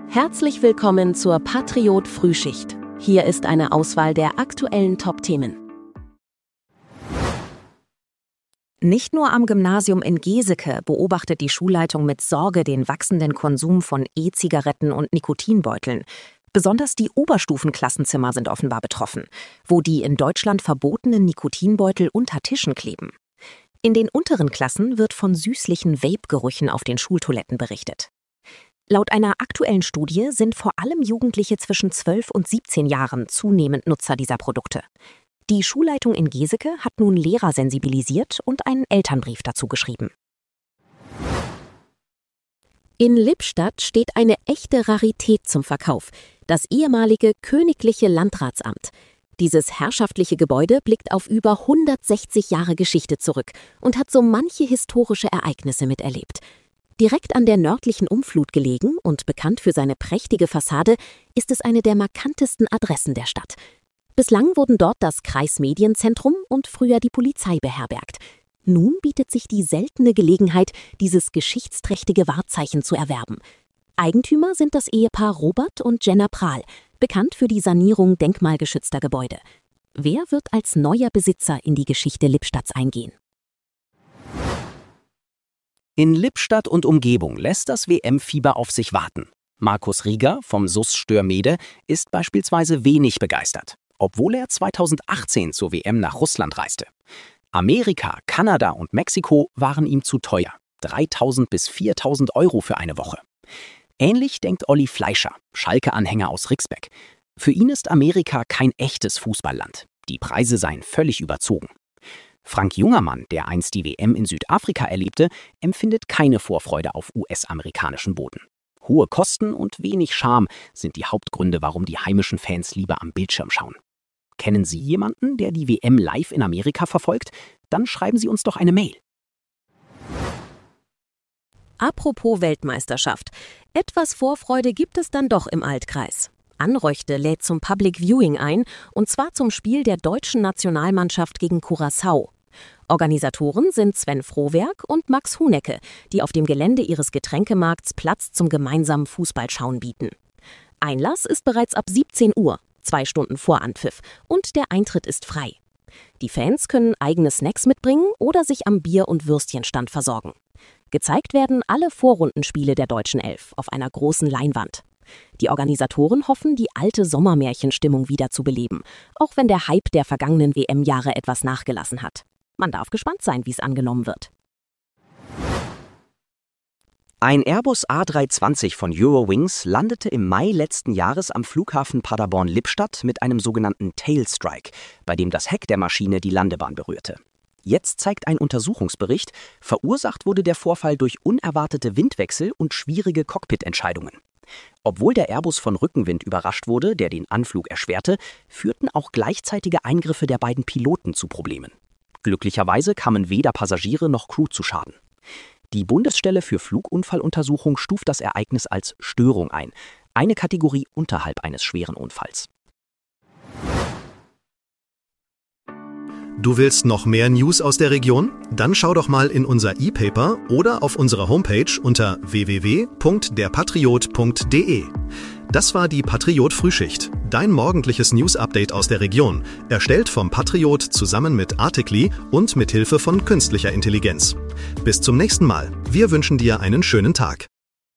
Herzlich willkommen zur Patriot Frühschicht. Hier ist eine Auswahl der aktuellen Top-Themen. Nicht nur am Gymnasium in Geseke beobachtet die Schulleitung mit Sorge den wachsenden Konsum von E-Zigaretten und Nikotinbeuteln. Besonders die Oberstufenklassenzimmer sind offenbar betroffen, wo die in Deutschland verbotenen Nikotinbeutel unter Tischen kleben. In den unteren Klassen wird von süßlichen Vape-Gerüchen auf den Schultoiletten berichtet. Laut einer aktuellen Studie sind vor allem Jugendliche zwischen 12 und 17 Jahren zunehmend Nutzer dieser Produkte. Die Schulleitung in Geseke hat nun Lehrer sensibilisiert und einen Elternbrief dazu geschrieben. In Lippstadt steht eine echte Rarität zum Verkauf, das ehemalige Königliche Landratsamt. Dieses herrschaftliche Gebäude blickt auf über 160 Jahre Geschichte zurück und hat so manche historische Ereignisse miterlebt. Direkt an der nördlichen Umflut gelegen und bekannt für seine prächtige Fassade, ist es eine der markantesten Adressen der Stadt. Bislang wurden dort das Kreismedienzentrum und früher die Polizei beherbergt. Nun bietet sich die seltene Gelegenheit, dieses geschichtsträchtige Wahrzeichen zu erwerben. Eigentümer sind das Ehepaar Robert und Jenna Prahl, bekannt für die Sanierung denkmalgeschützter Gebäude. Wer wird als neuer Besitzer in die Geschichte Lippstadts eingehen? In Lippstadt und Umgebung lässt das WM-Fieber auf sich warten. Markus Rieger vom SuS Störmede ist beispielsweise wenig begeistert, obwohl er 2018 zur WM nach Russland reiste. Amerika, Kanada und Mexiko waren ihm zu teuer. 3.000 bis 4.000 € für eine Woche. Ähnlich denkt Olli Fleischer, Schalke-Anhänger aus Rixbeck. Für ihn ist Amerika kein echtes Fußballland. Die Preise seien völlig überzogen. Frank Jungermann, der einst die WM in Südafrika erlebte, empfindet keine Vorfreude auf US-amerikanischen Boden. Hohe Kosten und wenig Charme sind die Hauptgründe, warum die heimischen Fans lieber am Bildschirm schauen. Kennen Sie jemanden, der die WM live in Amerika verfolgt? Dann schreiben Sie uns doch eine Mail. Apropos Weltmeisterschaft. Etwas Vorfreude gibt es dann doch im Altkreis. Anreuchte lädt zum Public Viewing ein, und zwar zum Spiel der deutschen Nationalmannschaft gegen Curaçao. Organisatoren sind Sven Frohwerk und Max Hunecke, die auf dem Gelände ihres Getränkemarkts Platz zum gemeinsamen Fußballschauen bieten. Einlass ist bereits ab 17 Uhr, 2 Stunden vor Anpfiff, und der Eintritt ist frei. Die Fans können eigene Snacks mitbringen oder sich am Bier- und Würstchenstand versorgen. Gezeigt werden alle Vorrundenspiele der deutschen Elf auf einer großen Leinwand. Die Organisatoren hoffen, die alte Sommermärchenstimmung wieder zu beleben, auch wenn der Hype der vergangenen WM-Jahre etwas nachgelassen hat. Man darf gespannt sein, wie es angenommen wird. Ein Airbus A320 von Eurowings landete im Mai letzten Jahres am Flughafen Paderborn-Lippstadt mit einem sogenannten Tailstrike, bei dem das Heck der Maschine die Landebahn berührte. Jetzt zeigt ein Untersuchungsbericht, verursacht wurde der Vorfall durch unerwartete Windwechsel und schwierige Cockpitentscheidungen. Obwohl der Airbus von Rückenwind überrascht wurde, der den Anflug erschwerte, führten auch gleichzeitige Eingriffe der beiden Piloten zu Problemen. Glücklicherweise kamen weder Passagiere noch Crew zu Schaden. Die Bundesstelle für Flugunfalluntersuchung stuft das Ereignis als Störung ein, eine Kategorie unterhalb eines schweren Unfalls. Du willst noch mehr News aus der Region? Dann schau doch mal in unser E-Paper oder auf unserer Homepage unter www.derpatriot.de. Das war die Patriot Frühschicht, dein morgendliches News-Update aus der Region, erstellt vom Patriot zusammen mit Artikli und mit Hilfe von künstlicher Intelligenz. Bis zum nächsten Mal. Wir wünschen dir einen schönen Tag.